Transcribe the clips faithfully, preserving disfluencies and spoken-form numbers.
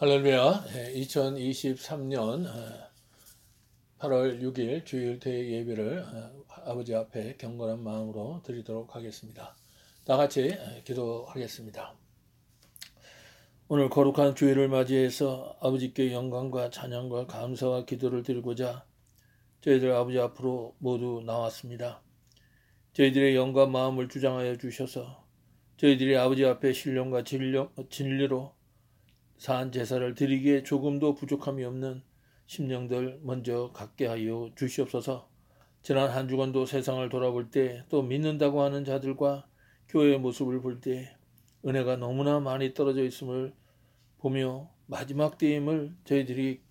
할렐루야. 이천이십삼 년 팔월 육 일 주일 대회 예배를 아버지 앞에 경건한 마음으로 드리도록 하겠습니다. 다 같이 기도하겠습니다. 오늘 거룩한 주일을 맞이해서 아버지께 영광과 찬양과 감사와 기도를 드리고자 저희들 아버지 앞으로 모두 나왔습니다. 저희들의 영과 마음을 주장하여 주셔서 저희들이 아버지 앞에 신령과 진리로 산 제사를 드리기에 조금도 부족함이 없는 심령들 먼저 갖게 하여 주시옵소서. 지난 한 주간도 세상을 돌아볼 때 또 믿는다고 하는 자들과 교회의 모습을 볼 때 은혜가 너무나 많이 떨어져 있음을 보며 마지막 때임을 저희들이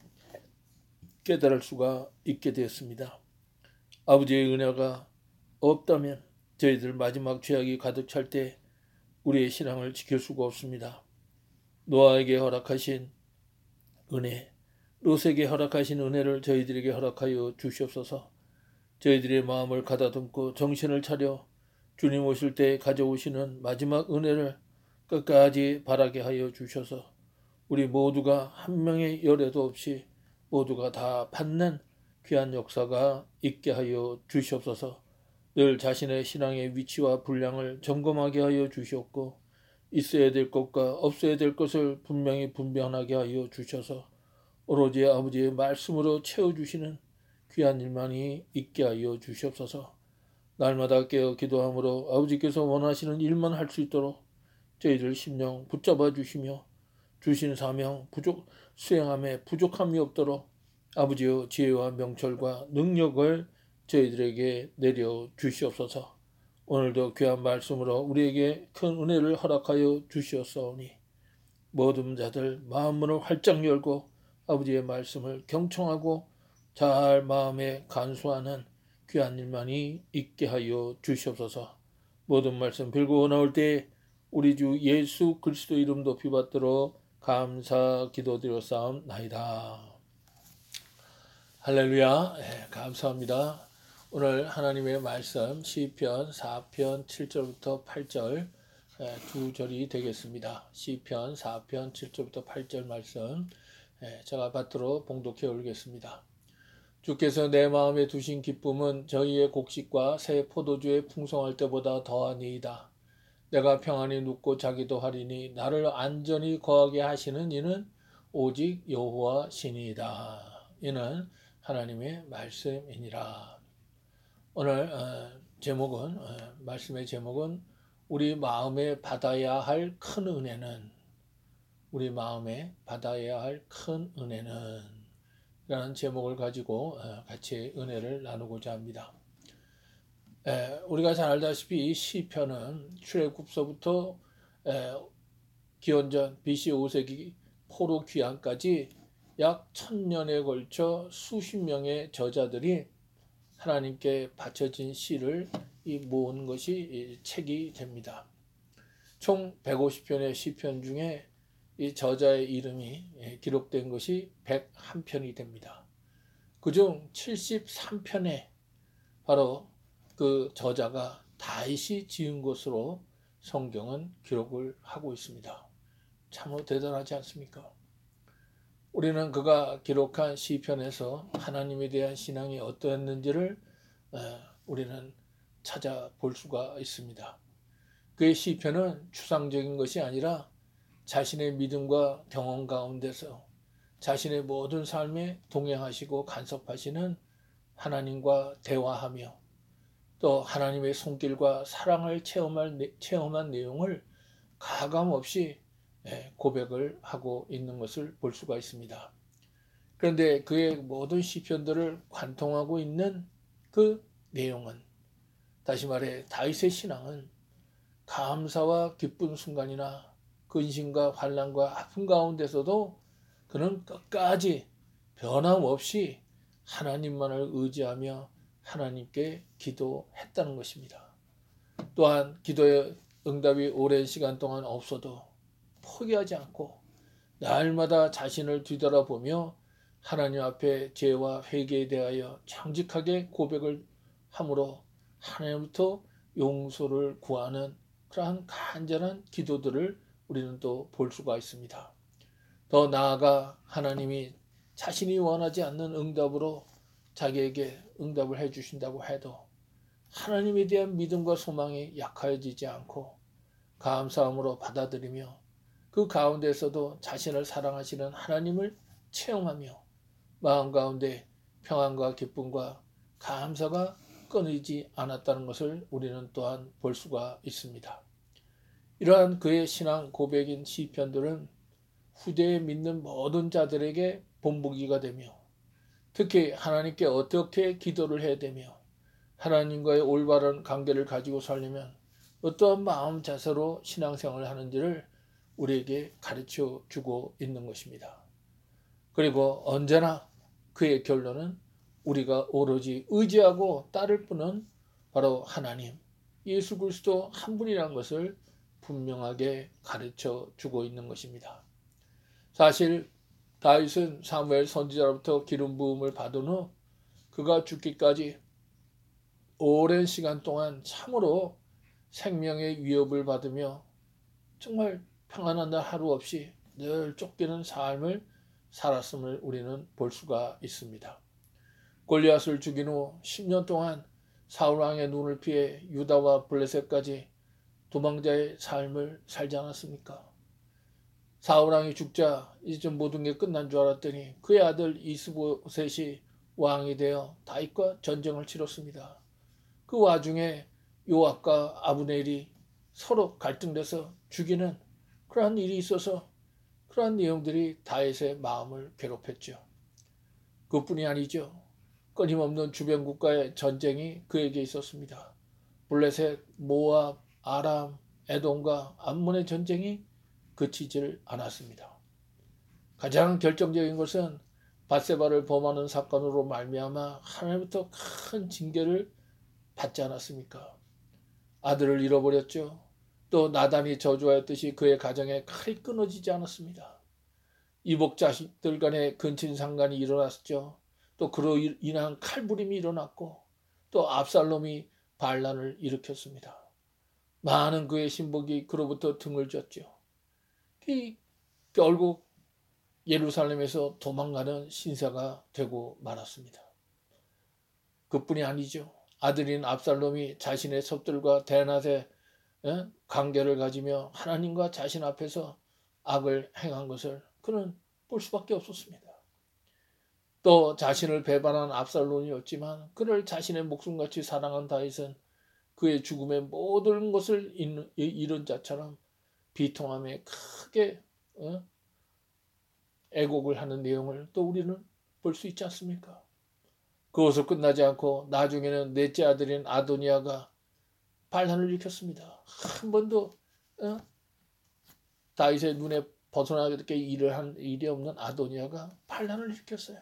깨달을 수가 있게 되었습니다. 아버지의 은혜가 없다면 저희들 마지막 죄악이 가득 찰 때 우리의 신앙을 지킬 수가 없습니다. 노아에게 허락하신 은혜, 롯에게 허락하신 은혜를 저희들에게 허락하여 주시옵소서. 저희들의 마음을 가다듬고 정신을 차려 주님 오실 때 가져오시는 마지막 은혜를 끝까지 바라게 하여 주셔서 우리 모두가 한 명의 열애도 없이 모두가 다 받는 귀한 역사가 있게 하여 주시옵소서. 늘 자신의 신앙의 위치와 분량을 점검하게 하여 주시옵고 있어야 될 것과 없어야 될 것을 분명히 분별하게 하여 주셔서 오로지 아버지의 말씀으로 채워주시는 귀한 일만이 있게 하여 주시옵소서. 날마다 깨어 기도함으로 아버지께서 원하시는 일만 할 수 있도록 저희들 심령 붙잡아 주시며 주신 사명 부족 수행함에 부족함이 없도록 아버지의 지혜와 명철과 능력을 저희들에게 내려 주시옵소서. 오늘도 귀한 말씀으로 우리에게 큰 은혜를 허락하여 주시옵사오니 모든 자들 마음문을 활짝 열고 아버지의 말씀을 경청하고 잘 마음에 간수하는 귀한 일만이 있게 하여 주시옵소서. 모든 말씀 빌고 나올 때 우리 주 예수 그리스도 이름 높이 받들어 감사 기도드렸사옵나이다. 할렐루야. 네, 감사합니다. 오늘 하나님의 말씀 시편 사 편 칠 절부터 팔 절 두 절이 되겠습니다. 시편 사 편 칠 절부터 팔 절 말씀 제가 받들어 봉독해 올리겠습니다. 주께서 내 마음에 두신 기쁨은 저희의 곡식과 새 포도주의 풍성할 때보다 더하니이다. 내가 평안히 눕고 자기도 하리니 나를 안전히 거하게 하시는 이는 오직 여호와 신이다. 이는 하나님의 말씀이니라. 오늘 어, 제목은 어, 말씀의 제목은 우리 마음에 받아야 할 큰 은혜는 우리 마음에 받아야 할 큰 은혜는 라는 제목을 가지고 어, 같이 은혜를 나누고자 합니다. 에, 우리가 잘 알다시피 이 시편은 출애굽서부터 에, 기원전 비씨 오 세기 포로 귀환까지 약 천년에 걸쳐 수십 명의 저자들이 하나님께 바쳐진 시를 모은 것이 책이 됩니다. 총 백오십 편의 시편 중에 이 저자의 이름이 기록된 것이 백일 편이 됩니다. 그중 칠십삼 편에 바로 그 저자가 다윗이 지은 것으로 성경은 기록을 하고 있습니다. 참으로 대단하지 않습니까? 우리는 그가 기록한 시편에서 하나님에 대한 신앙이 어떠했는지를 우리는 찾아볼 수가 있습니다. 그의 시편은 추상적인 것이 아니라 자신의 믿음과 경험 가운데서 자신의 모든 삶에 동행하시고 간섭하시는 하나님과 대화하며 또 하나님의 손길과 사랑을 체험할, 체험한 내용을 가감없이 고백을 하고 있는 것을 볼 수가 있습니다. 그런데 그의 모든 시편들을 관통하고 있는 그 내용은 다시 말해 다윗의 신앙은 감사와 기쁜 순간이나 근심과 환난과 아픔 가운데서도 그는 끝까지 변함없이 하나님만을 의지하며 하나님께 기도했다는 것입니다. 또한 기도의 응답이 오랜 시간 동안 없어도 포기하지 않고 날마다 자신을 뒤돌아보며 하나님 앞에 죄와 회개에 대하여 정직하게 고백을 함으로 하나님부터 용서를 구하는 그러한 간절한 기도들을 우리는 또 볼 수가 있습니다. 더 나아가 하나님이 자신이 원하지 않는 응답으로 자기에게 응답을 해주신다고 해도 하나님에 대한 믿음과 소망이 약해지지 않고 감사함으로 받아들이며 그 가운데서도 자신을 사랑하시는 하나님을 체험하며 마음 가운데 평안과 기쁨과 감사가 끊이지 않았다는 것을 우리는 또한 볼 수가 있습니다. 이러한 그의 신앙 고백인 시편들은 후대에 믿는 모든 자들에게 본보기가 되며 특히 하나님께 어떻게 기도를 해야 되며 하나님과의 올바른 관계를 가지고 살려면 어떠한 마음 자세로 신앙생활을 하는지를 우리에게 가르쳐 주고 있는 것입니다. 그리고 언제나 그의 결론은 우리가 오로지 의지하고 따를 분은 바로 하나님, 예수 그리스도 한 분이라는 것을 분명하게 가르쳐 주고 있는 것입니다. 사실 다윗은 사무엘 선지자로부터 기름 부음을 받은 후 그가 죽기까지 오랜 시간 동안 참으로 생명의 위협을 받으며 정말 평안한 날 하루 없이 늘 쫓기는 삶을 살았음을 우리는 볼 수가 있습니다. 골리앗을 죽인 후 십 년 동안 사울왕의 눈을 피해 유다와 블레셋까지 도망자의 삶을 살지 않았습니까? 사울왕이 죽자 이제 모든 게 끝난 줄 알았더니 그의 아들 이스보셋이 왕이 되어 다윗과 전쟁을 치렀습니다. 그 와중에 요압과 아브넬이 서로 갈등돼서 죽이는 그러한 일이 있어서 그러한 내용들이 다윗의 마음을 괴롭혔죠. 그뿐이 아니죠. 끊임없는 주변 국가의 전쟁이 그에게 있었습니다. 블레셋, 모압, 아람, 에돔과 암몬의 전쟁이 그치질 않았습니다. 가장 결정적인 것은 밧세바를 범하는 사건으로 말미암아 하나님부터 큰 징계를 받지 않았습니까? 아들을 잃어버렸죠. 또 나단이 저주하였듯이 그의 가정에 칼이 끊어지지 않았습니다. 이복 자식들 간의 근친상간이 일어났죠. 또 그로 인한 칼부림이 일어났고 또 압살롬이 반란을 일으켰습니다. 많은 그의 신복이 그로부터 등을 졌죠. 결국 예루살렘에서 도망가는 신세가 되고 말았습니다. 그뿐이 아니죠. 아들인 압살롬이 자신의 첩들과 대낮에 관계를 가지며 하나님과 자신 앞에서 악을 행한 것을 그는 볼 수밖에 없었습니다. 또 자신을 배반한 압살롬이었지만 그를 자신의 목숨같이 사랑한 다윗은 그의 죽음의 모든 것을 잃은 자처럼 비통함에 크게 애곡을 하는 내용을 또 우리는 볼 수 있지 않습니까? 그것을 끝나지 않고 나중에는 넷째 아들인 아도니아가 반란을 일으켰습니다. 한 번도 어? 다윗의 눈에 벗어나게 일을 한 일이 없는 아도니아가 반란을 일으켰어요.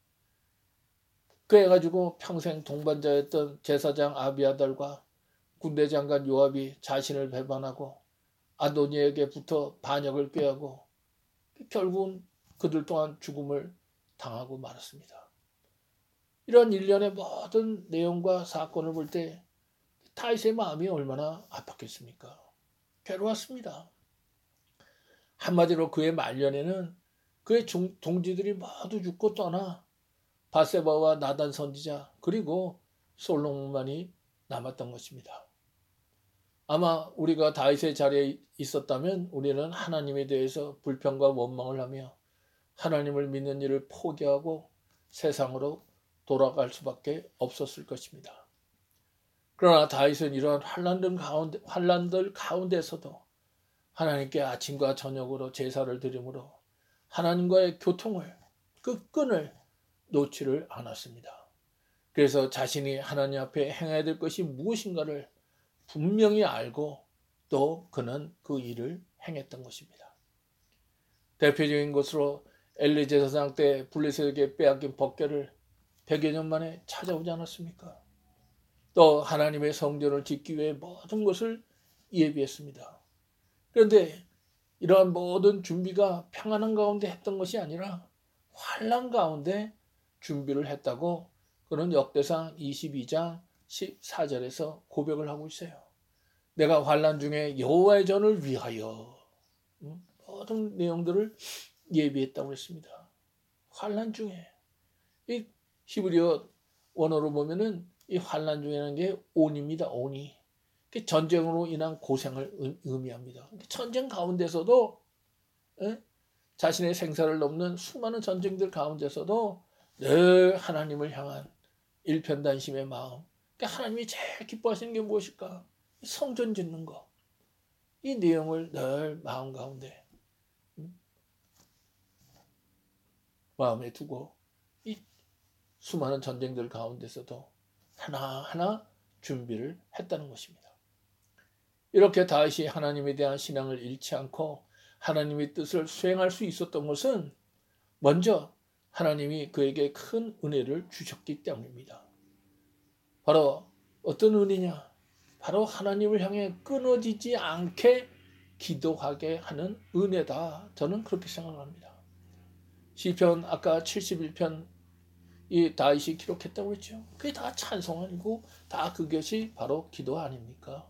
그래가지고 평생 동반자였던 제사장 아비아달과 군대 장관 요압이 자신을 배반하고 아도니아에게 붙어 반역을 꾀하고 결국은 그들 또한 죽음을 당하고 말았습니다. 이런 일련의 모든 내용과 사건을 볼 때 다윗의 마음이 얼마나 아팠겠습니까? 괴로웠습니다. 한마디로 그의 말년에는 그의 동지들이 모두 죽고 떠나 밧세바와 나단 선지자 그리고 솔로몬만이 남았던 것입니다. 아마 우리가 다윗의 자리에 있었다면 우리는 하나님에 대해서 불평과 원망을 하며 하나님을 믿는 일을 포기하고 세상으로 돌아갈 수밖에 없었을 것입니다. 그러나 다윗은 이러한 환난들 가운데, 환난들 가운데서도 하나님께 아침과 저녁으로 제사를 드림으로 하나님과의 교통을 그 끈을 놓지를 않았습니다. 그래서 자신이 하나님 앞에 행해야 될 것이 무엇인가를 분명히 알고 또 그는 그 일을 행했던 것입니다. 대표적인 것으로 엘리 제사장 때 블레셋에게 빼앗긴 벗개를 백여 년 만에 찾아오지 않았습니까? 또 하나님의 성전을 짓기 위해 모든 것을 예비했습니다. 그런데 이러한 모든 준비가 평안한 가운데 했던 것이 아니라 환난 가운데 준비를 했다고 그는 역대상 이십이 장 십사 절에서 고백을 하고 있어요. 내가 환난 중에 여호와의 전을 위하여 모든 내용들을 예비했다고 했습니다. 환난 중에. 이 히브리어 원어로 보면은 이 환난 중에라는 게 온입니다. 온이. 전쟁으로 인한 고생을 의미합니다. 전쟁 가운데서도 에? 자신의 생사를 넘는 수많은 전쟁들 가운데서도 늘 하나님을 향한 일편단심의 마음. 그러니까 하나님이 제일 기뻐하시는 게 무엇일까? 성전 짓는 거. 이 내용을 늘 마음 가운데 음? 마음에 두고 이 수많은 전쟁들 가운데서도 하나하나 준비를 했다는 것입니다. 이렇게 다윗이 하나님에 대한 신앙을 잃지 않고 하나님의 뜻을 수행할 수 있었던 것은 먼저 하나님이 그에게 큰 은혜를 주셨기 때문입니다. 바로 어떤 은혜냐? 바로 하나님을 향해 끊어지지 않게 기도하게 하는 은혜다. 저는 그렇게 생각합니다. 시편 아까 칠십일 편 이 다윗이 기록했다고 했죠. 그게 다 찬송 아니고 다 그것이 바로 기도 아닙니까?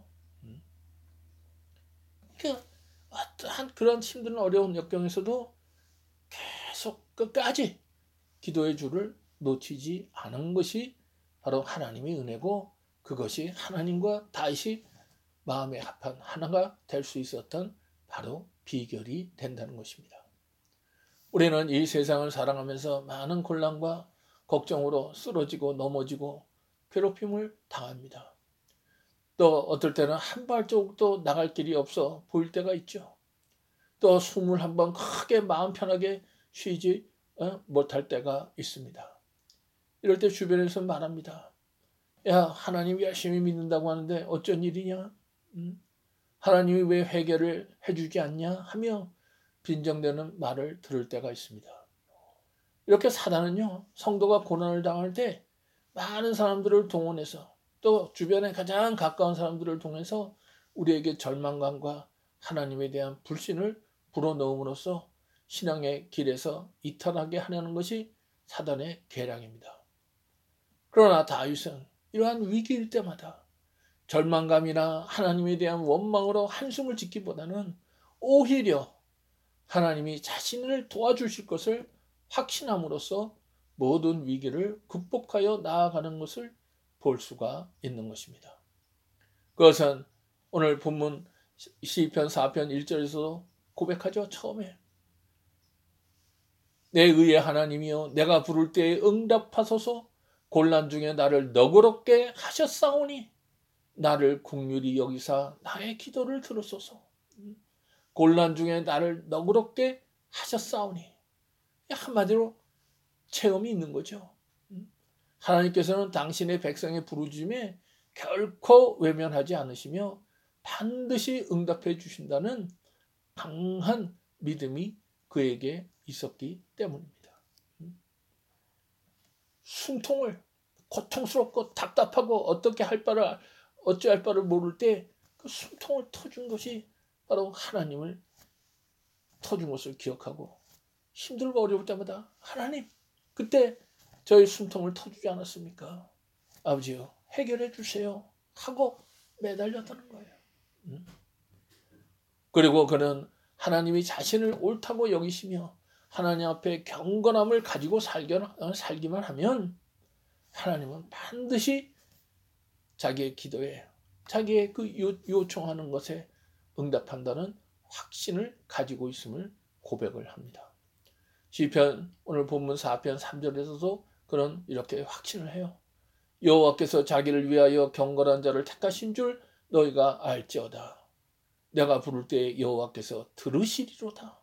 그러니까 어떠한 그런 힘든 어려운 역경에서도 계속 끝까지 기도의 줄을 놓치지 않은 것이 바로 하나님의 은혜고 그것이 하나님과 다윗이 마음에 합한 하나가 될 수 있었던 바로 비결이 된다는 것입니다. 우리는 이 세상을 살아가면서 많은 곤란과 걱정으로 쓰러지고 넘어지고 괴롭힘을 당합니다. 또 어떨 때는 한 발자국도 나갈 길이 없어 보일 때가 있죠. 또 숨을 한번 크게 마음 편하게 쉬지 못할 때가 있습니다. 이럴 때 주변에서 말합니다. 야, 하나님 열심히 믿는다고 하는데 어쩐 일이냐? 음? 하나님이 왜 회개를 해주지 않냐? 하며 빈정대는 말을 들을 때가 있습니다. 이렇게 사단은요, 성도가 고난을 당할 때 많은 사람들을 동원해서 또 주변에 가장 가까운 사람들을 통해서 우리에게 절망감과 하나님에 대한 불신을 불어넣음으로써 신앙의 길에서 이탈하게 하려는 것이 사단의 계략입니다. 그러나 다윗은 이러한 위기일 때마다 절망감이나 하나님에 대한 원망으로 한숨을 짓기보다는 오히려 하나님이 자신을 도와주실 것을 확신함으로써 모든 위기를 극복하여 나아가는 것을 볼 수가 있는 것입니다. 그것은 오늘 본문 시편 사 편 일 절에서 고백하죠. 처음에 내 의의 하나님이여 내가 부를 때에 응답하소서 곤란 중에 나를 너그럽게 하셨사오니 나를 긍휼히 여기사 나의 기도를 들으소서. 곤란 중에 나를 너그럽게 하셨사오니 한마디로 체험이 있는 거죠. 하나님께서는 당신의 백성의 부르짖음에 결코 외면하지 않으시며 반드시 응답해 주신다는 강한 믿음이 그에게 있었기 때문입니다. 숨통을 고통스럽고 답답하고 어떻게 할 바를 어찌할 바를 모를 때 그 숨통을 터준 것이 바로 하나님을 터준 것을 기억하고 힘들고 어려울 때마다 하나님 그때 저희 숨통을 터주지 않았습니까? 아버지요 해결해 주세요 하고 매달렸다는 거예요. 그리고 그는 하나님이 자신을 옳다고 여기시며 하나님 앞에 경건함을 가지고 살기만 하면 하나님은 반드시 자기의 기도에 자기의 그 요청하는 것에 응답한다는 확신을 가지고 있음을 고백을 합니다. 시편 오늘 본문 사 편 삼 절에서도 그런 이렇게 확신을 해요. 여호와께서 자기를 위하여 경건한 자를 택하신 줄 너희가 알지어다. 내가 부를 때 여호와께서 들으시리로다.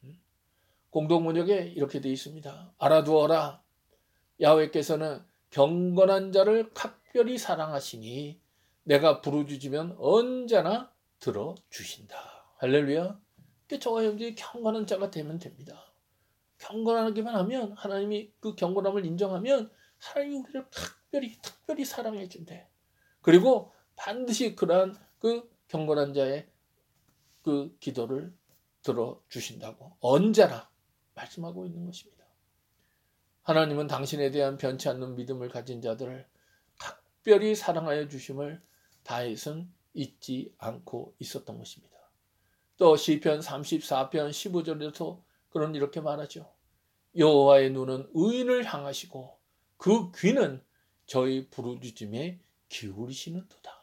공동문역에 이렇게 되어 있습니다. 알아두어라. 야훼께서는 경건한 자를 각별히 사랑하시니 내가 부르짖으면 언제나 들어주신다. 할렐루야. 저와 형제의 경건한 자가 되면 됩니다. 경건하기만 하면 하나님이 그 경건함을 인정하면 하나님이 우리를 각별히 특별히 사랑해 준대. 그리고 반드시 그러한 그 경건한 자의 그 기도를 들어주신다고 언제나 말씀하고 있는 것입니다. 하나님은 당신에 대한 변치 않는 믿음을 가진 자들을 각별히 사랑하여 주심을 다윗은 잊지 않고 있었던 것입니다. 또 시편 삼십사 편 십오 절에서 그는 이렇게 말하죠. 여호와의 눈은 의인을 향하시고 그 귀는 저희 부르짖음에 기울이시는도다.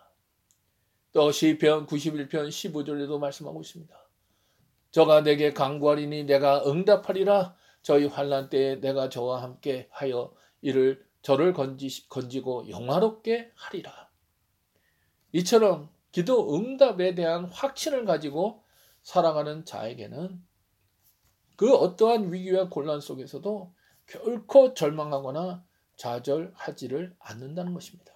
또 시편 구십일 편 십오 절에도 말씀하고 있습니다. 저가 내게 간구하리니 내가 응답하리라. 저희 환난 때에 내가 저와 함께 하여 이를 저를 건지, 건지고 영화롭게 하리라. 이처럼 기도 응답에 대한 확신을 가지고 살아가는 자에게는 그 어떠한 위기와 곤란 속에서도 결코 절망하거나 좌절하지를 않는다는 것입니다.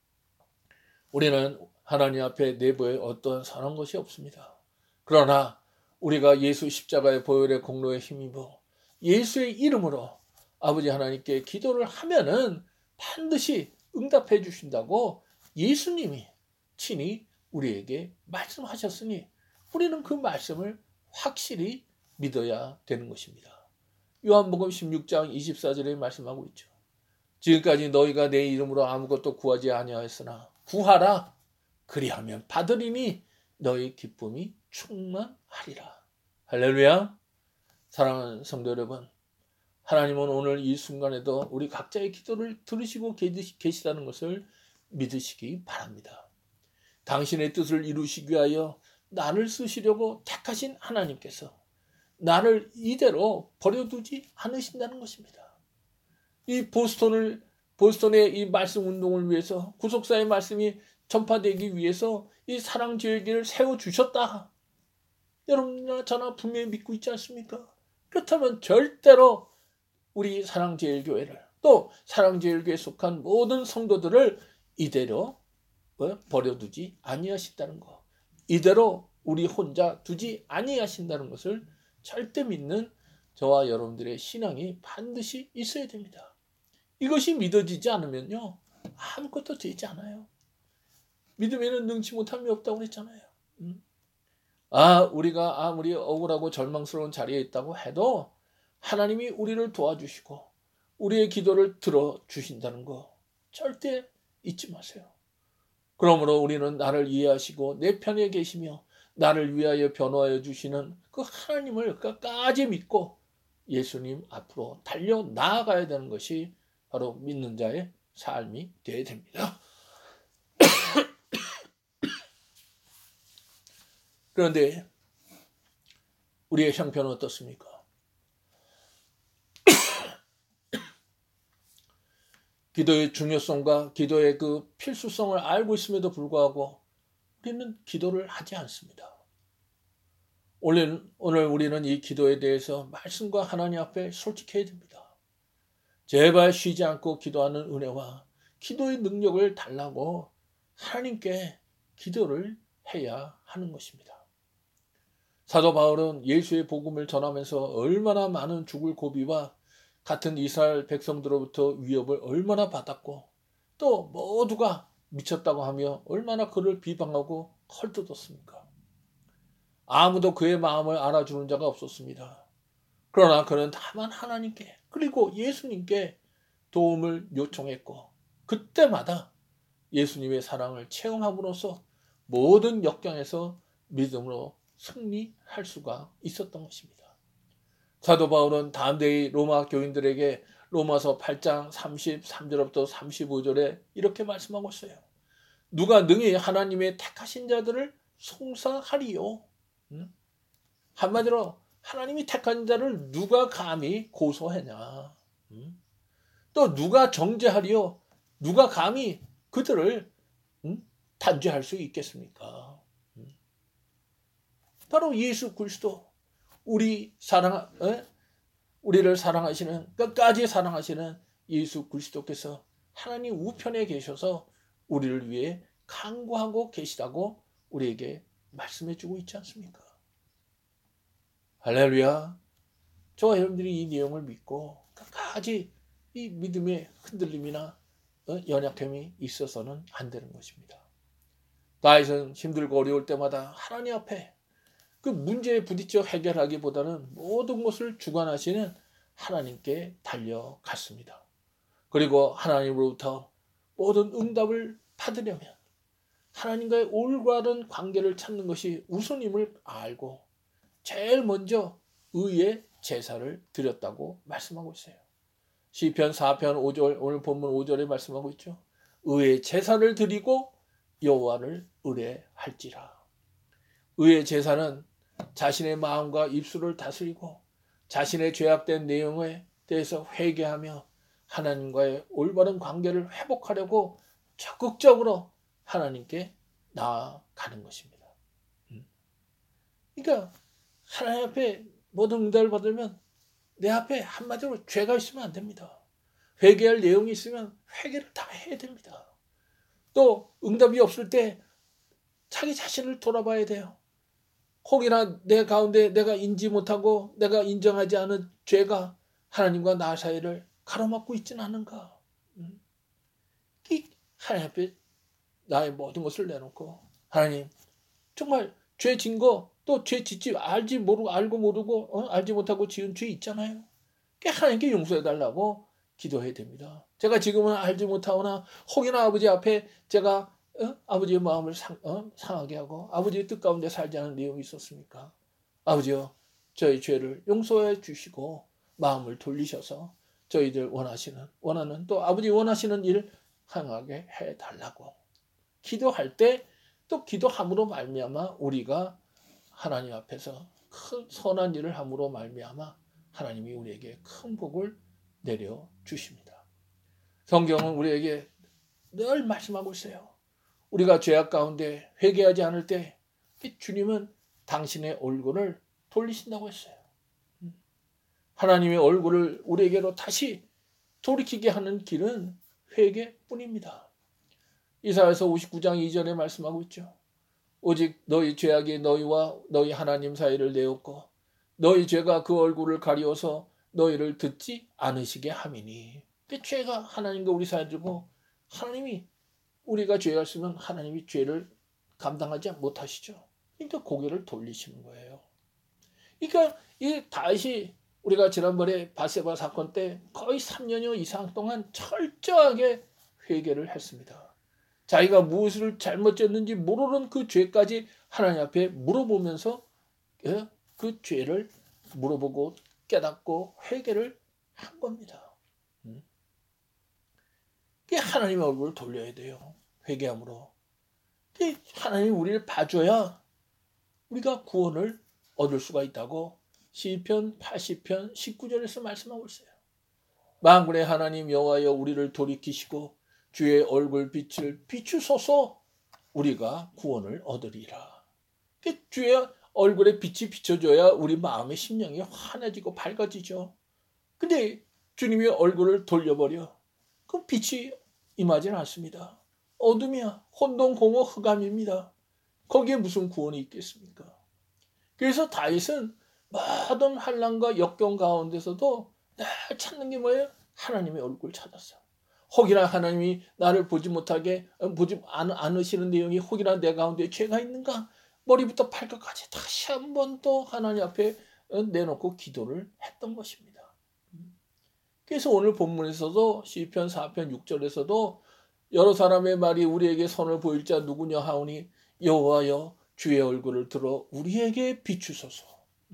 우리는 하나님 앞에 내부에 어떠한 선한 것이 없습니다. 그러나 우리가 예수 십자가의 보혈의 공로에 힘입어 예수의 이름으로 아버지 하나님께 기도를 하면은 반드시 응답해 주신다고 예수님이 친히 우리에게 말씀하셨으니 우리는 그 말씀을 확실히 믿어야 되는 것입니다. 요한복음 십육 장 이십사 절에 말씀하고 있죠. 지금까지 너희가 내 이름으로 아무것도 구하지 아니하였으나 구하라. 그리하면 받으리니 너희 기쁨이 충만하리라. 할렐루야. 사랑하는 성도 여러분, 하나님은 오늘 이 순간에도 우리 각자의 기도를 들으시고 계시다는 것을 믿으시기 바랍니다. 당신의 뜻을 이루시기 위하여 나를 쓰시려고 택하신 하나님께서 나를 이대로 버려두지 않으신다는 것입니다. 이 보스턴을 보스턴의 이 말씀 운동을 위해서 구속사의 말씀이 전파되기 위해서 이 사랑제일교회를 세워주셨다. 여러분이나 저나 분명히 믿고 있지 않습니까? 그렇다면 절대로 우리 사랑제일교회를 또 사랑제일교회에 속한 모든 성도들을 이대로 버려두지 아니하신다는 것, 이대로 우리 혼자 두지 아니하신다는 것을 절대 믿는 저와 여러분들의 신앙이 반드시 있어야 됩니다. 이것이 믿어지지 않으면요 아무것도 되지 않아요. 믿음에는 능치 못함이 없다고 그랬잖아요. 아, 우리가 아무리 억울하고 절망스러운 자리에 있다고 해도 하나님이 우리를 도와주시고 우리의 기도를 들어주신다는 거 절대 잊지 마세요. 그러므로 우리는 나를 이해하시고 내 편에 계시며 나를 위하여 변호하여 주시는 그 하나님을 끝까지 믿고 예수님 앞으로 달려 나아가야 되는 것이 바로 믿는 자의 삶이 되어야 됩니다. 그런데 우리의 형편은 어떻습니까? 기도의 중요성과 기도의 그 필수성을 알고 있음에도 불구하고 우리는 기도를 하지 않습니다. 오늘, 오늘 우리는 이 기도에 대해서 말씀과 하나님 앞에 솔직해야 됩니다. 제발 쉬지 않고 기도하는 은혜와 기도의 능력을 달라고 하나님께 기도를 해야 하는 것입니다. 사도 바울은 예수의 복음을 전하면서 얼마나 많은 죽을 고비와 같은 이스라엘 백성들로부터 위협을 얼마나 받았고 또 모두가 미쳤다고 하며 얼마나 그를 비방하고 헐뜯었습니까? 아무도 그의 마음을 알아주는 자가 없었습니다. 그러나 그는 다만 하나님께 그리고 예수님께 도움을 요청했고 그때마다 예수님의 사랑을 체험함으로써 모든 역경에서 믿음으로 승리할 수가 있었던 것입니다. 사도 바울은 담대히 로마 교인들에게 로마서 팔 장 삼십삼 절부터 삼십오 절에 이렇게 말씀하고 있어요. 누가 능히 하나님의 택하신 자들을 송사하리요. 음? 한마디로 하나님이 택한 자를 누가 감히 고소하냐. 음? 또 누가 정죄하리요. 누가 감히 그들을 음? 단죄할 수 있겠습니까? 음? 바로 예수 그리스도 우리 사랑, 에? 우리를 사랑하시는 끝까지 사랑하시는 예수 그리스도께서 하나님 우편에 계셔서 우리를 위해 간구하고 계시다고 우리에게 말씀해주고 있지 않습니까? 할렐루야. 저와 여러분들이 이 내용을 믿고 끝까지 이 믿음의 흔들림이나 연약함이 있어서는 안 되는 것입니다. 다윗은 힘들고 어려울 때마다 하나님 앞에 그 문제에 부딪혀 해결하기보다는 모든 것을 주관하시는 하나님께 달려갔습니다. 그리고 하나님으로부터 모든 응답을 받으려면 하나님과의 올바른 관계를 찾는 것이 우선임을 알고 제일 먼저 의에 제사를 드렸다고 말씀하고 있어요. 시편 사 편 오 절, 오늘 본문 오 절에 말씀하고 있죠. 의의 제사를 드리고 여호와를 의뢰할지라. 의의 제사는 자신의 마음과 입술을 다스리고 자신의 죄악된 내용에 대해서 회개하며 하나님과의 올바른 관계를 회복하려고 적극적으로 하나님께 나아가는 것입니다. 그러니까 하나님 앞에 모든 응답을 받으면 내 앞에 한마디로 죄가 있으면 안 됩니다. 회개할 내용이 있으면 회개를 다 해야 됩니다. 또 응답이 없을 때 자기 자신을 돌아봐야 돼요. 혹이나 내 가운데 내가 인지 못하고 내가 인정하지 않은 죄가 하나님과 나 사이를 가로막고 있지는 않은가. 하나님 앞에 나의 모든 것을 내놓고 하나님 정말 죄 진 거 또 죄 짓지 알지 모르고 알고 모르고 어? 알지 못하고 지은 죄 있잖아요. 하나님께 용서해 달라고 기도해야 됩니다. 제가 지금은 알지 못하거나 혹이나 아버지 앞에 제가 어? 아버지의 마음을 상, 어? 상하게 하고 아버지의 뜻 가운데 살지 않은 내용이 있었습니까? 아버지여 저희 죄를 용서해 주시고 마음을 돌리셔서 저희들 원하시는 원하는 또 아버지 원하시는 일을 행하게 해달라고 기도할 때 또 기도함으로 말미암아 우리가 하나님 앞에서 큰 선한 일을 함으로 말미암아 하나님이 우리에게 큰 복을 내려 주십니다. 성경은 우리에게 늘 말씀하고 있어요. 우리가 죄악 가운데 회개하지 않을 때 주님은 당신의 얼굴을 돌리신다고 했어요. 하나님의 얼굴을 우리에게로 다시 돌이키게 하는 길은 회개뿐입니다. 이사야서 오십구 장 이 절에 말씀하고 있죠. 오직 너희 죄악이 너희와 너희 하나님 사이를 내었고 너희 죄가 그 얼굴을 가리워서 너희를 듣지 않으시게 함이니. 그 죄가 하나님과 우리 사이에 두고 하나님이 우리가 죄였으면 하나님이 죄를 감당하지 못하시죠. 그러니까 고개를 돌리시는 거예요. 그러니까 이 다시 우리가 지난번에 바세바 사건 때 거의 삼 년여 이상 동안 철저하게 회개를 했습니다. 자기가 무엇을 잘못했는지 모르는 그 죄까지 하나님 앞에 물어보면서 그 죄를 물어보고 깨닫고 회개를 한 겁니다. 하나님의 얼굴을 돌려야 돼요. 회개함으로. 하나님이 우리를 봐줘야 우리가 구원을 얻을 수가 있다고 시편 팔십 편 십구 절에서 말씀하고 있어요. 만군의 하나님 여호와여 우리를 돌이키시고 주의 얼굴 빛을 비추소서 우리가 구원을 얻으리라. 주의 얼굴에 빛이 비춰줘야 우리 마음의 심령이 환해지고 밝아지죠. 근데 주님의 얼굴을 돌려버려. 그럼 빛이 임하지는 않습니다. 어둠이야. 혼돈, 공허, 흑암입니다. 거기에 무슨 구원이 있겠습니까? 그래서 다윗은 모든 환난과 역경 가운데서도 늘 찾는 게 뭐예요? 하나님의 얼굴을 찾았어. 혹이나 하나님이 나를 보지 못하게 보지 않으시는 내용이 혹이나 내 가운데 죄가 있는가? 머리부터 발끝까지 다시 한번 또 하나님 앞에 내놓고 기도를 했던 것입니다. 그래서 오늘 본문에서도 시편 사 편 육 절에서도 여러 사람의 말이 우리에게 선을 보일 자 누구냐 하오니 여호와여 주의 얼굴을 들어 우리에게 비추소서.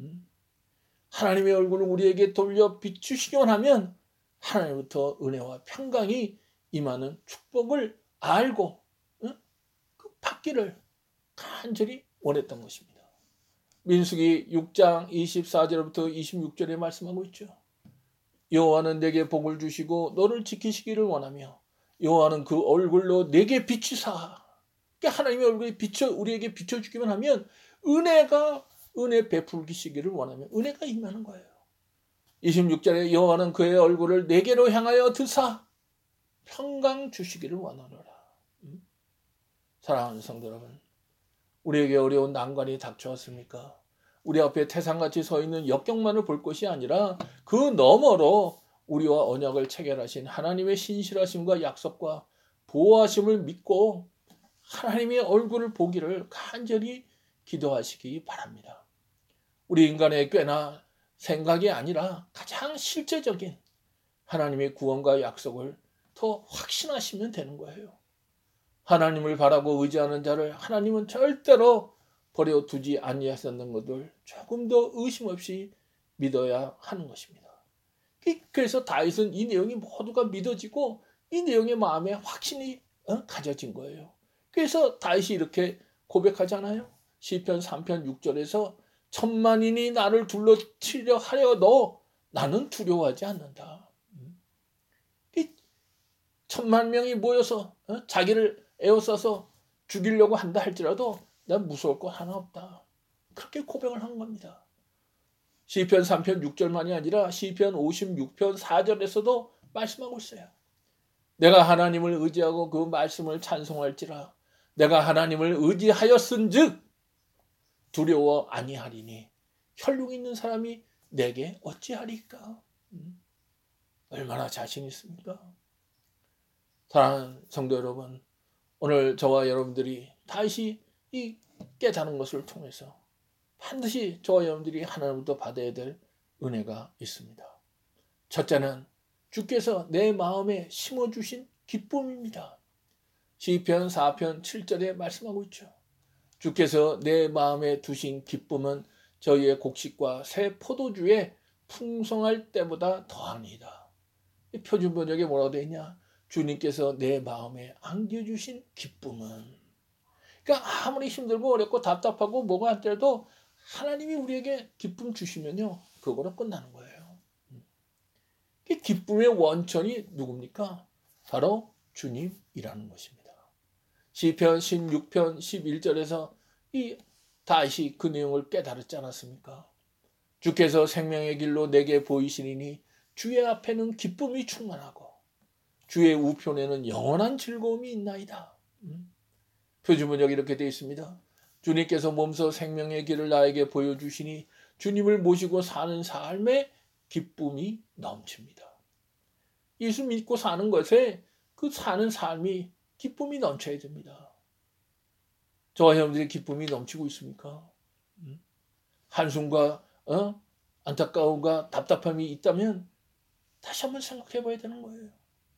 하나님의 얼굴을 우리에게 돌려 비추시기만 하면 하나님부터 은혜와 평강이 임하는 축복을 알고 응? 그 받기를 간절히 원했던 것입니다. 민수기 육 장 이십사 절부터 이십육 절에 말씀하고 있죠. 여호와는 내게 복을 주시고 너를 지키시기를 원하며 여호와는 그 얼굴로 내게 비추사. 그러니까 하나님의 얼굴이 비춰 우리에게 비춰주기만 하면 은혜가 은혜 베풀기시기를 원하며 은혜가 임하는 거예요. 이십육 절에 여호와는 그의 얼굴을 내게로 향하여 드사 평강 주시기를 원하노라. 음? 사랑하는 성도 여러분, 우리에게 어려운 난관이 닥쳐왔습니까? 우리 앞에 태산같이 서 있는 역경만을 볼 것이 아니라 그 너머로 우리와 언약을 체결하신 하나님의 신실하심과 약속과 보호하심을 믿고 하나님의 얼굴을 보기를 간절히 기도하시기 바랍니다. 우리 인간의 꽤나 생각이 아니라 가장 실제적인 하나님의 구원과 약속을 더 확신하시면 되는 거예요. 하나님을 바라고 의지하는 자를 하나님은 절대로 버려두지 아니하셨는 것을 조금 더 의심 없이 믿어야 하는 것입니다. 그래서 다윗은 이 내용이 모두가 믿어지고 이 내용의 마음에 확신이 어? 가져진 거예요. 그래서 다윗이 이렇게 고백하잖아요. 시편 삼 편 육 절에서 천만인이 나를 둘러치려 하려도 나는 두려워하지 않는다. 천만 명이 모여서 어? 자기를 에워싸서 죽이려고 한다 할지라도 난 무서울 것 하나 없다. 그렇게 고백을 한 겁니다. 시편 삼 편 육 절만이 아니라 시편 오십육 편 사 절에서도 말씀하고 있어요. 내가 하나님을 의지하고 그 말씀을 찬송할지라 내가 하나님을 의지하였은즉 두려워 아니하리니 혈육 있는 사람이 내게 어찌하리까. 음, 얼마나 자신 있습니까? 사랑하는 성도 여러분, 오늘 저와 여러분들이 다시 이 깨닫는 것을 통해서 반드시 저와 여러분들이 하나님부터 받아야 될 은혜가 있습니다. 첫째는 주께서 내 마음에 심어주신 기쁨입니다. 시편 사 편 칠 절에 말씀하고 있죠. 주께서 내 마음에 두신 기쁨은 저희의 곡식과 새 포도주에 풍성할 때보다 더하니이다. 이 표준 번역에 뭐라고 되어 있냐? 주님께서 내 마음에 안겨주신 기쁨은, 그러니까 아무리 힘들고 어렵고 답답하고 뭐가 할때라도 하나님이 우리에게 기쁨 주시면요, 그거로 끝나는 거예요. 이 기쁨의 원천이 누굽니까? 바로 주님이라는 것입니다. 시편 십육 편 십일 절에서 이 다시 그 내용을 깨달았지 않았습니까? 주께서 생명의 길로 내게 보이시리니 주의 앞에는 기쁨이 충만하고 주의 우편에는 영원한 즐거움이 있나이다. 음? 표준번역이 이렇게 되어 있습니다. 주님께서 몸소 생명의 길을 나에게 보여주시니 주님을 모시고 사는 삶에 기쁨이 넘칩니다. 예수 믿고 사는 것에 그 사는 삶이 기쁨이 넘쳐야 됩니다. 저와 여러분들의 기쁨이 넘치고 있습니까? 음? 한숨과 어? 안타까움과 답답함이 있다면 다시 한번 생각해 봐야 되는 거예요.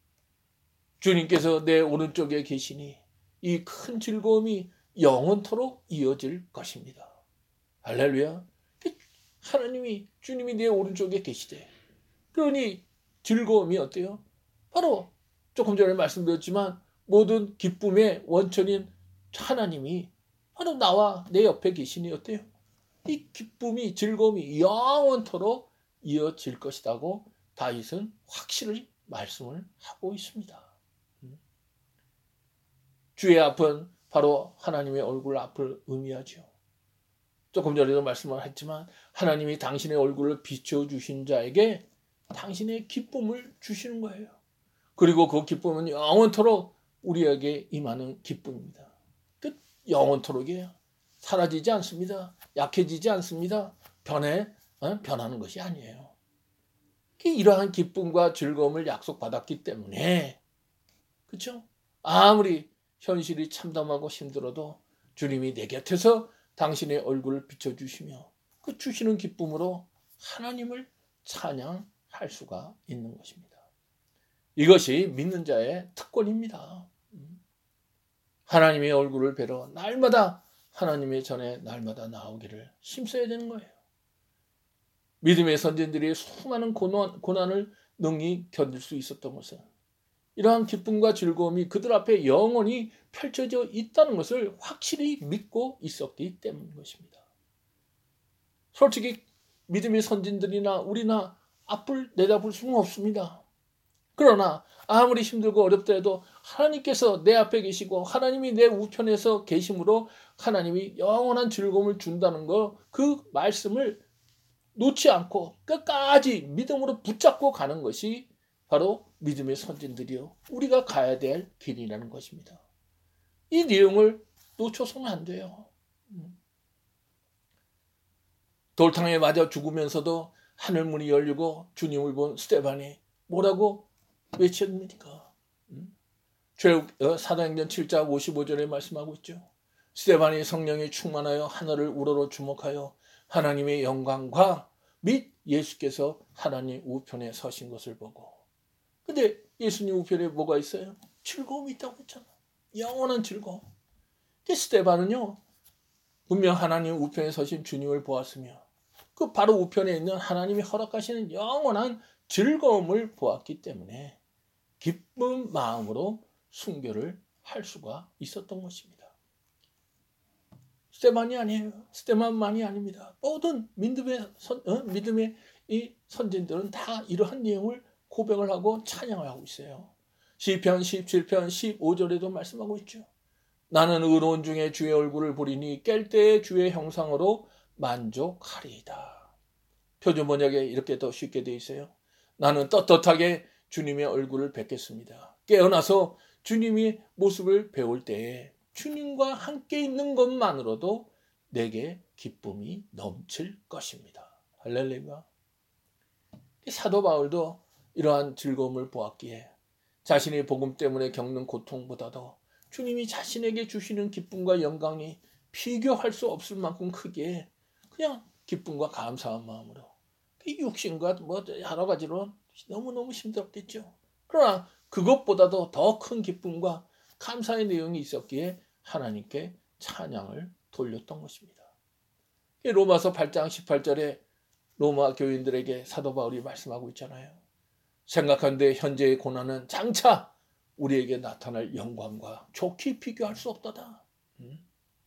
주님께서 내 오른쪽에 계시니 이 큰 즐거움이 영원토록 이어질 것입니다. 할렐루야. 하나님이 주님이 내 오른쪽에 계시대. 그러니 즐거움이 어때요? 바로 조금 전에 말씀드렸지만 모든 기쁨의 원천인 하나님이 바로 나와 내 옆에 계시니 어때요? 이 기쁨이 즐거움이 영원토록 이어질 것이라고 다윗은 확실히 말씀을 하고 있습니다. 주의 앞은 바로 하나님의 얼굴 앞을 의미하죠. 조금 전에도 말씀을 했지만 하나님이 당신의 얼굴을 비춰주신 자에게 당신의 기쁨을 주시는 거예요. 그리고 그 기쁨은 영원토록 우리에게 임하는 기쁨입니다. 그 영원토록이에요. 사라지지 않습니다. 약해지지 않습니다. 변해, 어? 변하는 것이 아니에요. 이러한 기쁨과 즐거움을 약속받았기 때문에, 그렇죠? 아무리 현실이 참담하고 힘들어도 주님이 내 곁에서 당신의 얼굴을 비춰주시며 그 주시는 기쁨으로 하나님을 찬양할 수가 있는 것입니다. 이것이 믿는 자의 특권입니다. 하나님의 얼굴을 뵈러 날마다 하나님의 전에 날마다 나오기를 힘써야 되는 거예요. 믿음의 선진들이 수많은 고난, 고난을 능히 견딜 수 있었던 것은 이러한 기쁨과 즐거움이 그들 앞에 영원히 펼쳐져 있다는 것을 확실히 믿고 있었기 때문인 것입니다. 솔직히 믿음의 선진들이나 우리나 앞을 내다볼 수는 없습니다. 그러나 아무리 힘들고 어렵더라도 하나님께서 내 앞에 계시고 하나님이 내 우편에서 계심으로 하나님이 영원한 즐거움을 준다는 거, 그 말씀을 놓지 않고 끝까지 믿음으로 붙잡고 가는 것이 바로 믿음의 선진들이요, 우리가 가야 될 길이라는 것입니다. 이 내용을 놓쳐서는 안 돼요. 돌탕에 맞아 죽으면서도 하늘문이 열리고 주님을 본 스데반이 뭐라고 외쳤습니까? 사도행전 칠 장 오십오 절에 말씀하고 있죠. 스데반이 성령에 충만하여 하늘을 우러러 주목하여 하나님의 영광과 및 예수께서 하나님 우편에 서신 것을 보고. 근데 예수님 우편에 뭐가 있어요? 즐거움이 있다고 했잖아. 영원한 즐거움. 스데반은요, 분명 하나님 우편에 서신 주님을 보았으며 그 바로 우편에 있는 하나님이 허락하시는 영원한 즐거움을 보았기 때문에 기쁜 마음으로 순교를 할 수가 있었던 것입니다. 스테반이 아니에요. 스테반만이 아닙니다. 모든 믿음의, 선, 어? 믿음의 이 선진들은 다 이러한 내용을 고백을 하고 찬양을 하고 있어요. 시편 십칠 편 십오 절에도 말씀하고 있죠. 나는 의로운 중에 주의 얼굴을 보리니 깰 때에 주의 형상으로 만족하리이다. 표준 번역에 이렇게 더 쉽게 되어 있어요. 나는 떳떳하게 주님의 얼굴을 뵙겠습니다. 깨어나서 주님의 모습을 배울 때에 주님과 함께 있는 것만으로도 내게 기쁨이 넘칠 것입니다. 할렐루야. 사도 바울도 이러한 즐거움을 보았기에 자신의 복음 때문에 겪는 고통보다도 주님이 자신에게 주시는 기쁨과 영광이 비교할 수 없을 만큼 크게 그냥 기쁨과 감사한 마음으로 육신과 뭐 여러 가지로 너무너무 힘들었겠죠. 그러나 그것보다도 더 큰 기쁨과 감사의 내용이 있었기에 하나님께 찬양을 돌렸던 것입니다. 로마서 팔 장 십팔 절에 로마 교인들에게 사도 바울이 말씀하고 있잖아요. 생각한데 현재의 고난은 장차 우리에게 나타날 영광과 좋게 비교할 수 없도다. 음?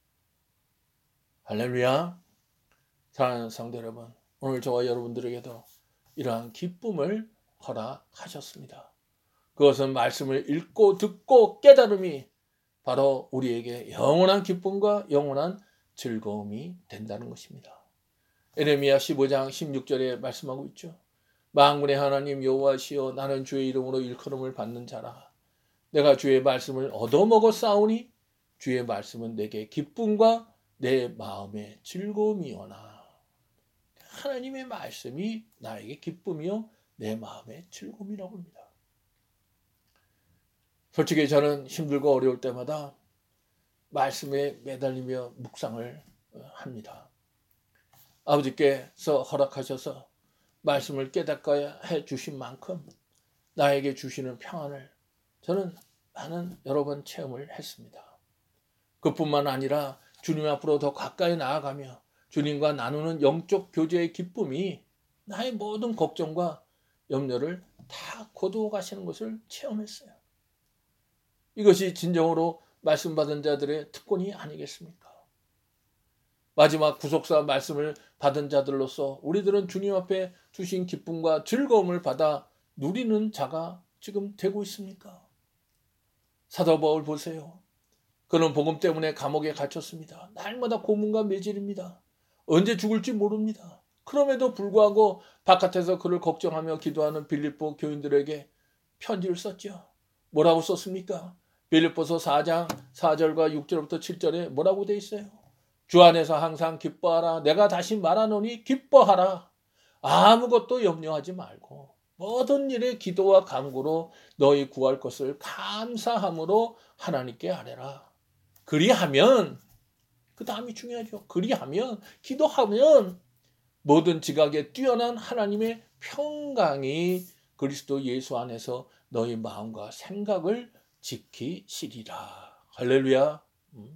할렐루야. 사랑하는 성도 여러분, 오늘 저와 여러분들에게도 이러한 기쁨을 허락하셨습니다. 그것은 말씀을 읽고 듣고 깨달음이 바로 우리에게 영원한 기쁨과 영원한 즐거움이 된다는 것입니다. 에레미야 십오 장 십육 절에 말씀하고 있죠. 만군의 하나님 여호와시여 나는 주의 이름으로 일컬음을 받는 자라. 내가 주의 말씀을 얻어먹어 싸우니 주의 말씀은 내게 기쁨과 내 마음의 즐거움이오나. 하나님의 말씀이 나에게 기쁨이요 내 마음의 즐거움이라고 합니다. 솔직히 저는 힘들고 어려울 때마다 말씀에 매달리며 묵상을 합니다. 아버지께서 허락하셔서 말씀을 깨닫게 해주신 만큼 나에게 주시는 평안을 저는 많은 여러 번 체험을 했습니다. 그뿐만 아니라 주님 앞으로 더 가까이 나아가며 주님과 나누는 영적 교제의 기쁨이 나의 모든 걱정과 염려를 다 거두어 가시는 것을 체험했어요. 이것이 진정으로 말씀받은 자들의 특권이 아니겠습니까? 마지막 구속사 말씀을 받은 자들로서 우리들은 주님 앞에 주신 기쁨과 즐거움을 받아 누리는 자가 지금 되고 있습니까? 사도 바울 보세요. 그는 복음 때문에 감옥에 갇혔습니다. 날마다 고문과 매질입니다. 언제 죽을지 모릅니다. 그럼에도 불구하고 바깥에서 그를 걱정하며 기도하는 빌립보 교인들에게 편지를 썼죠. 뭐라고 썼습니까? 빌립보서 사 장 사 절과 육 절부터 칠 절에 뭐라고 돼 있어요? 주 안에서 항상 기뻐하라. 내가 다시 말하노니 기뻐하라. 아무것도 염려하지 말고 모든 일에 기도와 간구로 너희 구할 것을 감사함으로 하나님께 아뢰라. 그리하면, 그 다음이 중요하죠. 그리하면, 기도하면 모든 지각에 뛰어난 하나님의 평강이 그리스도 예수 안에서 너희 마음과 생각을 지키시리라. 할렐루야.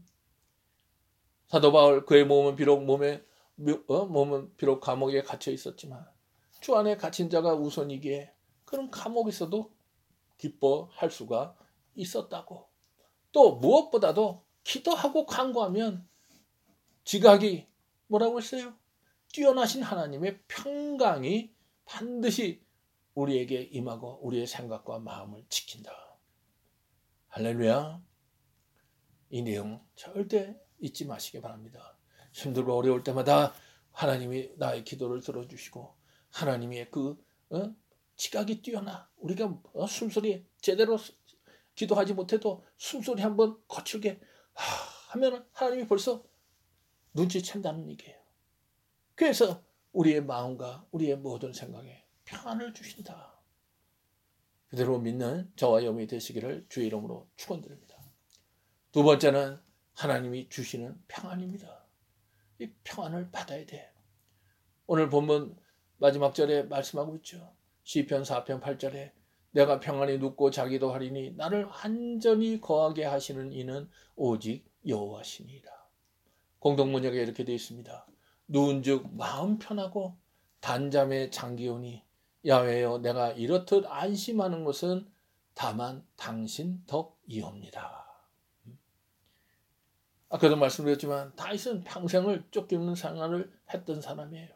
사도 바울 그의 몸은 비록 몸에 어? 몸은 비록 감옥에 갇혀 있었지만 주 안에 갇힌 자가 우선이기에 그런 감옥에서도 기뻐할 수가 있었다고. 또 무엇보다도 기도하고 간구하면 지각이 뭐라고 했어요? 뛰어나신 하나님의 평강이 반드시 우리에게 임하고 우리의 생각과 마음을 지킨다. 할렐루야. 이 내용 절대 잊지 마시기 바랍니다. 힘들고 어려울 때마다 하나님이 나의 기도를 들어주시고 하나님의 그 어? 지각이 뛰어나 우리가 어? 숨소리 제대로 기도하지 못해도 숨소리 한번 거칠게 하, 하면 하나님이 벌써 눈치챈다는 얘기예요. 그래서 우리의 마음과 우리의 모든 생각에 평안을 주신다. 그대로 믿는 저와 여러분이 되시기를 주의 이름으로 축원드립니다. 두 번째는 하나님이 주시는 평안입니다. 이 평안을 받아야 돼. 오늘 본문 마지막 절에 말씀하고 있죠. 시편 사 편 팔 절에 내가 평안히 눕고 자기도 하리니 나를 완전히 거하게 하시는 이는 오직 여호와시니라. 공동문역에 이렇게 되어 있습니다. 누운즉 마음 편하고 단잠에 잠기오니 야외여 내가 이렇듯 안심하는 것은 다만 당신 덕이옵니다. 아까도 말씀드렸지만 다윗은 평생을 쫓기는 생활을 했던 사람이에요.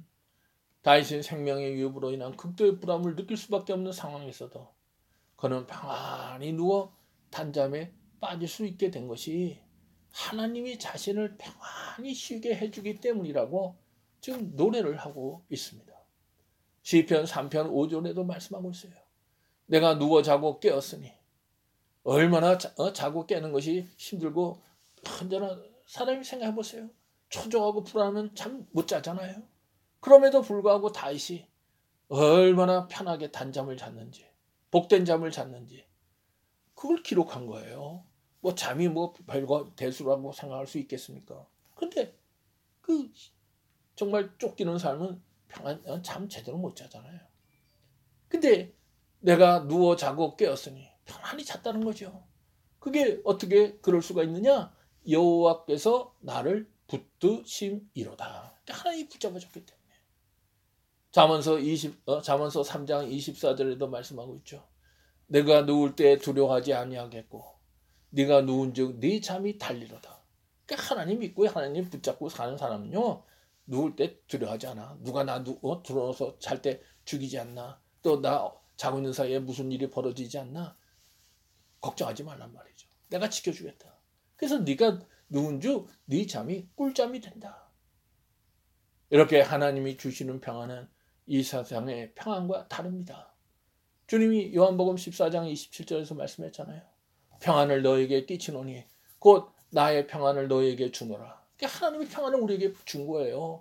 다윗은 생명의 위협으로 인한 극도의 불안을 느낄 수밖에 없는 상황에서도 그는 평안히 누워 단잠에 빠질 수 있게 된 것이 하나님이 자신을 평안히 쉬게 해주기 때문이라고 지금 노래를 하고 있습니다. 시편 삼 편 오 절에도 말씀하고 있어요. 내가 누워 자고 깨었으니 얼마나 자, 어, 자고 깨는 것이 힘들고 언제나 사람이 생각해 보세요. 초조하고 불안하면 잠 못 자잖아요. 그럼에도 불구하고 다윗이 얼마나 편하게 단잠을 잤는지 복된 잠을 잤는지 그걸 기록한 거예요. 뭐 잠이 뭐 별거 대수라고 생각할 수 있겠습니까? 근데 그 정말 쫓기는 삶은 평안 잠 제대로 못 자잖아요. 근데 내가 누워 자고 깨었으니 편안히 잤다는 거죠. 그게 어떻게 그럴 수가 있느냐? 여호와께서 나를 붙드심이로다. 하나님이 붙잡아줬기 때문에. 잠언서 이십 어, 잠언서 삼 장 이십사 절에도 말씀하고 있죠. 내가 누울 때 두려워하지 아니하겠고 네가 누운즉 네 잠이 달리로다. 그러니까 하나님 믿고 하나님 붙잡고 사는 사람은요. 누울 때 두려워하지 않아. 누가 나 누, 어, 들어서 잘 때 죽이지 않나. 또 나 자고 있는 사이에 무슨 일이 벌어지지 않나. 걱정하지 말란 말이죠. 내가 지켜주겠다. 그래서 네가 누운 즉 네 잠이 꿀잠이 된다. 이렇게 하나님이 주시는 평안은 이 세상의 평안과 다릅니다. 주님이 요한복음 십사 장 이십칠 절에서 말씀했잖아요. 평안을 너에게 끼치노니 곧 나의 평안을 너에게 주노라. 하나님의 평안을 우리에게 준 거예요.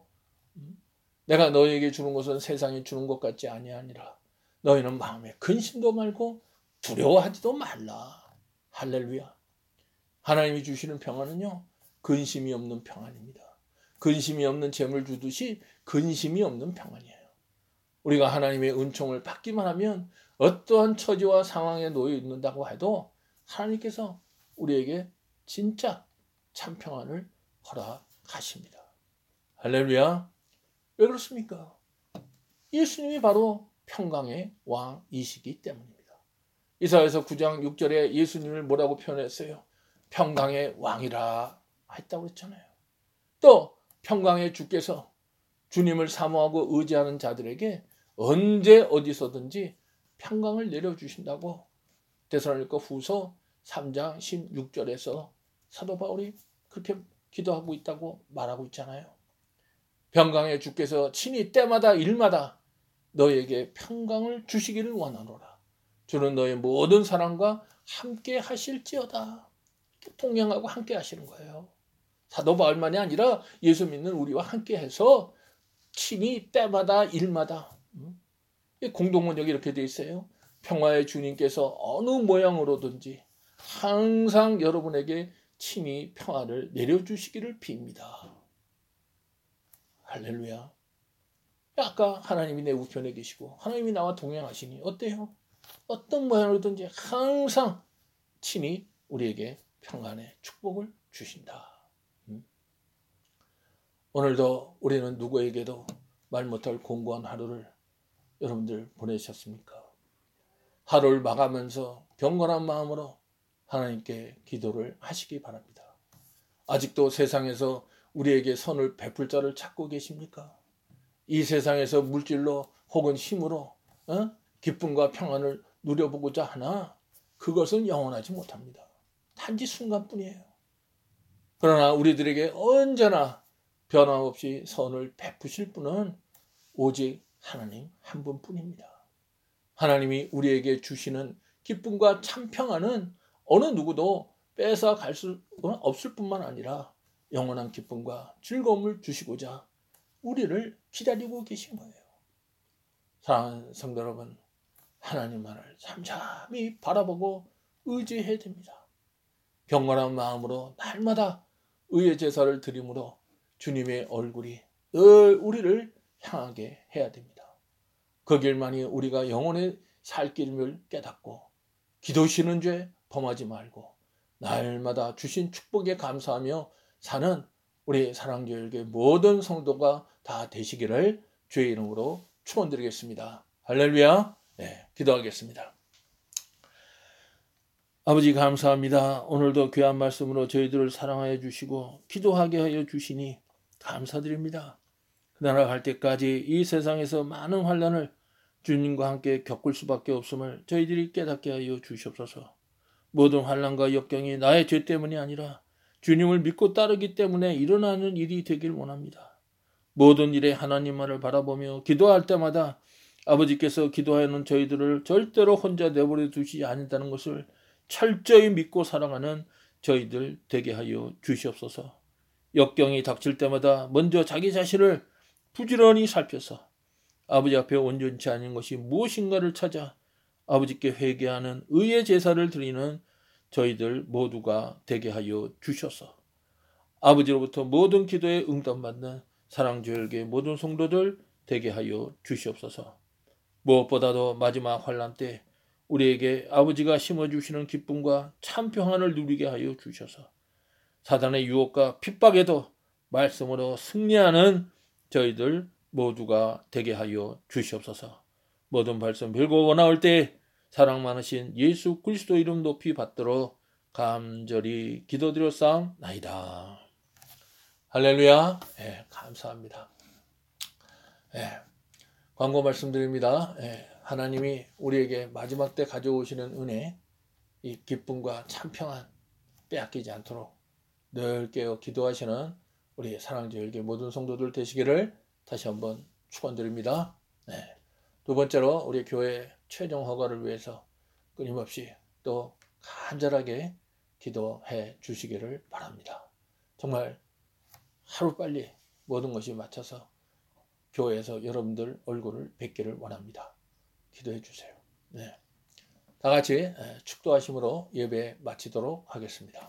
내가 너에게 주는 것은 세상이 주는 것 같지 아니하니라. 너희는 마음에 근심도 말고 두려워하지도 말라. 할렐루야. 하나님이 주시는 평안은요. 근심이 없는 평안입니다. 근심이 없는 재물 주듯이 근심이 없는 평안이에요. 우리가 하나님의 은총을 받기만 하면 어떠한 처지와 상황에 놓여 있는다고 해도 하나님께서 우리에게 진짜 참 평안을 허락하십니다. 할렐루야. 왜 그렇습니까? 예수님이 바로 평강의 왕이시기 때문입니다. 이사야서 구 장 육 절에 예수님을 뭐라고 표현했어요? 평강의 왕이라 했다고 했잖아요. 또 평강의 주께서 주님을 사모하고 의지하는 자들에게 언제 어디서든지 평강을 내려주신다고 데살로니가 후서 삼 장 십육 절에서 사도 바울이 그렇게 기도하고 있다고 말하고 있잖아요. 평강의 주께서 친히 때마다 일마다 너에게 평강을 주시기를 원하노라. 주는 너의 모든 사람과 함께 하실지어다. 동행하고 함께 하시는 거예요. 사도 바울만이 아니라 예수 믿는 우리와 함께 해서 친히 때마다 일마다 공동문역이 이렇게 돼 있어요. 평화의 주님께서 어느 모양으로든지 항상 여러분에게 친히 평화를 내려주시기를 빕니다. 할렐루야. 아까 하나님이 내 우편에 계시고 하나님이 나와 동행하시니 어때요? 어떤 모양으로든지 항상 친히 우리에게 평안의 축복을 주신다. 오늘도 우리는 누구에게도 말 못할 공고한 하루를 여러분들 보내셨습니까? 하루를 마감하면서 경건한 마음으로 하나님께 기도를 하시기 바랍니다. 아직도 세상에서 우리에게 선을 베풀 자를 찾고 계십니까? 이 세상에서 물질로 혹은 힘으로 어? 기쁨과 평안을 누려보고자 하나 그것은 영원하지 못합니다. 단지 순간뿐이에요. 그러나 우리들에게 언제나 변함없이 선을 베푸실 분은 오직 하나님 한 분뿐입니다. 하나님이 우리에게 주시는 기쁨과 참 평안은 어느 누구도 뺏어 갈 수 없을 뿐만 아니라 영원한 기쁨과 즐거움을 주시고자 우리를 기다리고 계신 거예요. 사랑하는 성도 여러분, 하나님만을 잠잠히 바라보고 의지해야 됩니다. 경건한 마음으로 날마다 의의 제사를 드림으로 주님의 얼굴이 늘 우리를 향하게 해야 됩니다. 그 길만이 우리가 영혼의 살 길임을 깨닫고 기도 쉬는 죄 범하지 말고 날마다 주신 축복에 감사하며 사는 우리 사랑교회 모든 성도가 다 되시기를 주의 이름으로 축원드리겠습니다. 할렐루야. 네, 기도하겠습니다. 아버지 감사합니다. 오늘도 귀한 말씀으로 저희들을 사랑하여 주시고 기도하게 하여 주시니 감사드립니다. 그날을 갈 때까지 이 세상에서 많은 환난을 주님과 함께 겪을 수밖에 없음을 저희들이 깨닫게 하여 주시옵소서. 모든 환난과 역경이 나의 죄 때문이 아니라 주님을 믿고 따르기 때문에 일어나는 일이 되길 원합니다. 모든 일에 하나님만을 바라보며 기도할 때마다 아버지께서 기도하는 저희들을 절대로 혼자 내버려 두시지 않는다는 것을 철저히 믿고 살아가는 저희들 되게 하여 주시옵소서. 역경이 닥칠 때마다 먼저 자기 자신을 부지런히 살펴서 아버지 앞에 온전치 않은 것이 무엇인가를 찾아 아버지께 회개하는 의의 제사를 드리는 저희들 모두가 되게 하여 주셔서 아버지로부터 모든 기도에 응답받는 사랑교회 모든 성도들 되게 하여 주시옵소서. 무엇보다도 마지막 환난 때 우리에게 아버지가 심어주시는 기쁨과 참 평안을 누리게 하여 주셔서 사단의 유혹과 핍박에도 말씀으로 승리하는 저희들 모두가 되게 하여 주시옵소서. 모든 말씀 빌고 원하올 때 사랑 많으신 예수 그리스도 이름 높이 받도록 간절히 기도드렸사옵나이다. 할렐루야. 네, 감사합니다. 네, 광고 말씀드립니다. 네, 하나님이 우리에게 마지막 때 가져오시는 은혜, 이 기쁨과 참 평안 빼앗기지 않도록 늘 깨어 기도하시는 우리 사랑제일교 모든 성도들 되시기를 다시 한번 축원드립니다. 네. 두 번째로 우리 교회 최종 허가를 위해서 끊임없이 또 간절하게 기도해 주시기를 바랍니다. 정말 하루빨리 모든 것이 맞춰서 교회에서 여러분들 얼굴을 뵙기를 원합니다. 기도해 주세요. 네. 다 같이 축도하심으로 예배 마치도록 하겠습니다.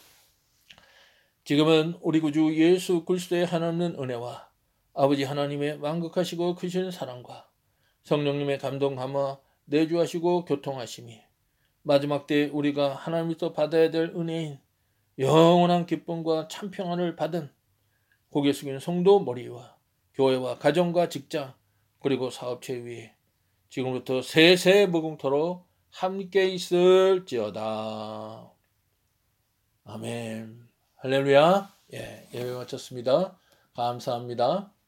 지금은 우리 구주 예수 그리스도의 한없는 은혜와 아버지 하나님의 완극하시고 크신 사랑과 성령님의 감동 감화 내주하시고 교통하심이 마지막 때 우리가 하나님께서 받아야 될 은혜인 영원한 기쁨과 참 평안을 받은 고개 숙이는 성도 머리와 교회와 가정과 직장 그리고 사업체 위에 지금부터 세세 무궁토록 함께 있을지어다. 아멘. 할렐루야. 예, 예배 마쳤습니다. 감사합니다.